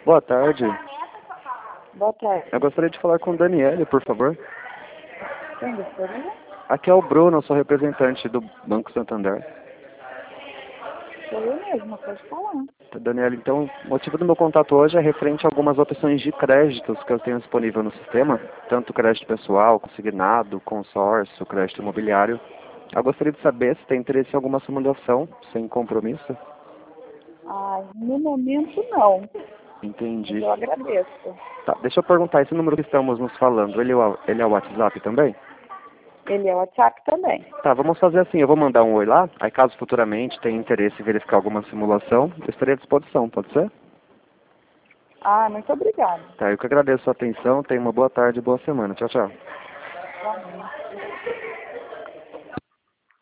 Boa tarde. Boa tarde. Eu gostaria de falar com o Daniele, por favor. Quem gostaria? Aqui é o Bruno, eu sou representante do Banco Santander. Sou eu mesma, pode falar. Daniele, então, o motivo do meu contato hoje é referente a algumas opções de créditos que eu tenho disponível no sistema, tanto crédito pessoal, consignado, consórcio, crédito imobiliário. Eu gostaria de saber se tem interesse em alguma simulação, sem compromisso. Ai, no momento não, Entendi. mas eu agradeço. Tá, deixa eu perguntar, esse número que estamos nos falando, ele é o WhatsApp também? Ele é o WhatsApp também. Tá, vamos fazer assim, eu vou mandar um oi lá, aí caso futuramente tenha interesse em verificar alguma simulação, eu estarei à disposição, pode ser? Ah, muito obrigada. Tá, eu que agradeço a sua atenção, tenha uma boa tarde e boa semana. Tchau, tchau. Realmente.